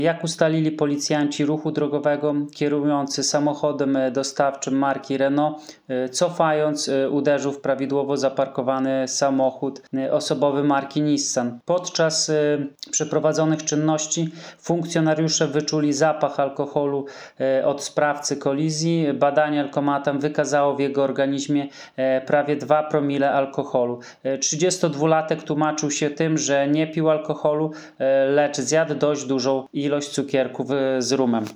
Jak ustalili policjanci ruchu drogowego, kierujący samochodem dostawczym marki Renault, cofając, uderzył w prawidłowo zaparkowany samochód osobowy marki Nissan. Podczas przeprowadzonych czynności funkcjonariusze wyczuli zapach alkoholu od sprawcy kolizji. Badanie alkomatem wykazało w jego organizmie prawie 2 promile alkoholu. 32-latek tłumaczył się tym, że nie pił alkoholu, lecz zjadł dość dużą ilość cukierków z rumem.